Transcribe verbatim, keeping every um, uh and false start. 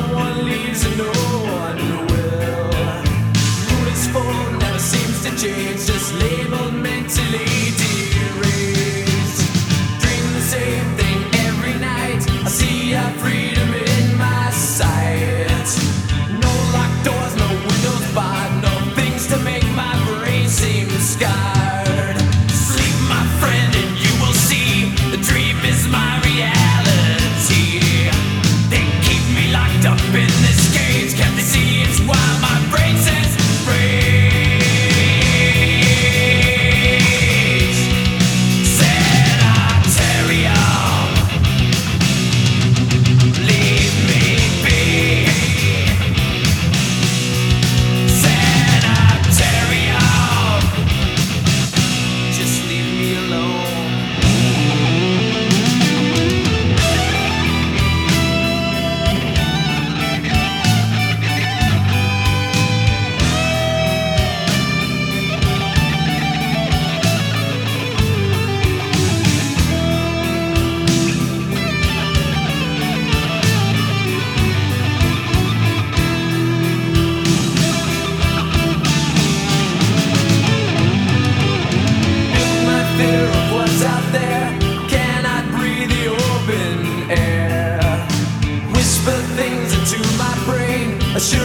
one leaves and no one will. Mood is full, never seems to change, just labeled mentally deranged. Dream the same thing every night, I see our freedom in my sight. No locked doors, no windows barred, no things to make my brain seem scarred. Sleep, my friend, and you will see the dream is my reality. They keep me locked up in this cage, can't they see it's why my brain says rage? Sanitarium, leave me be. Sanitarium, just leave me alone. Fear of what's out there, cannot breathe the open air. Whisper things into my brain, I should